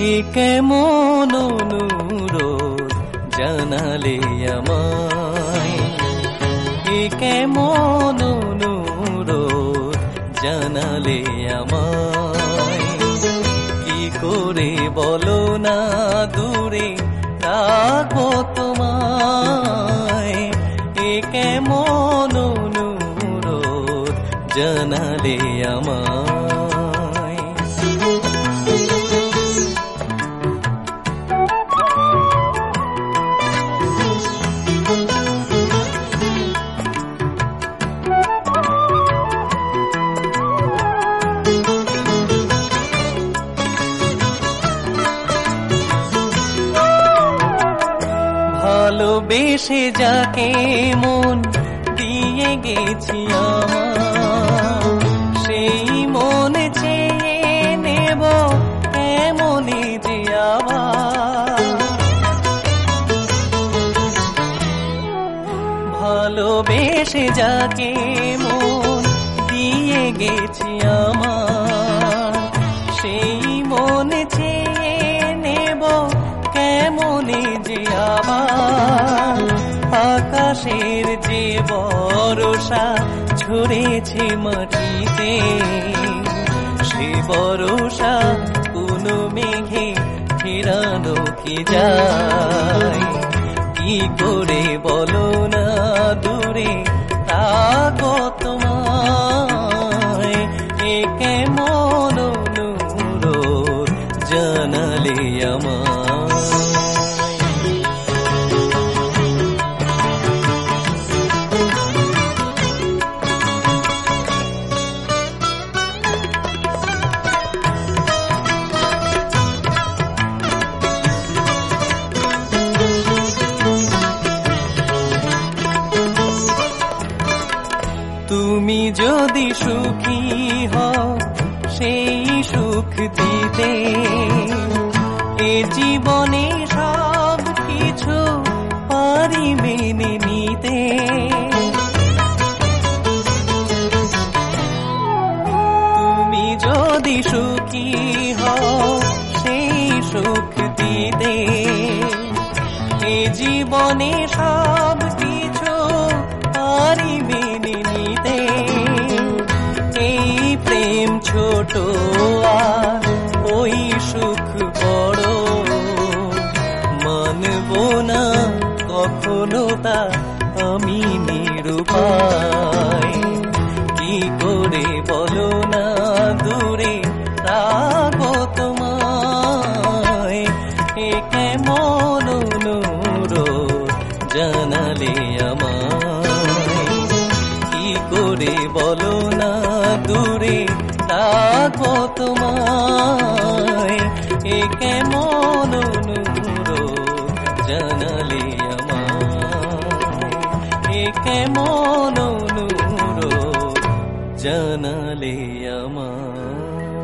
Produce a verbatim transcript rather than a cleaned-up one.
এ কেমন অনুরোধ জানালে আমায়, এ কেমন অনুরোধ জানালে আমায়। কি করে বলো না দূরে রাখবো তোমায়, এ কেমন অনুরোধ জানালে আমায়। ভালোবেসে যাকে মন দিয়ে গেছি আমার, সেই মনে চেয়ে নেব এমনই যে আবার। ভালোবেসে যাকে মন দিয়ে গেছি আমার, সেই মনে চেয়ে নেব কেমনে যে আবার। আকাশের যে ভরসা ছড়েছে মাটিতে, সে ভরসা কোনো মেঘে ফেরানো কি যায়। কি করে বলো না দূরে থাকো তোমায়, এ কেমন অনুরোধ জানালে আমায়। তুমি যদি সুখী হও সেই সুখ দিতে, এ জীবনে সব কিছু পারি মেনে নিতে। তুমি যদি সুখী হও সেই সুখ দিতে, এ জীবনে সব কিছু পারি মেনে নিতে। এই প্রেম ছোট আর ওই সুখ বড়, মানব না কখনো তা আমি নিরুপায়। কি করে বলো না দূরে রাখবো তোমায়, এ কেমন অনুরোধ জানালে আমায়। কি করে বলো না দূরে রাখবো তোমায়, এ কেমন অনুরোধ জানালে আমায়। এ কেমন অনুরোধ জানালে আমায়।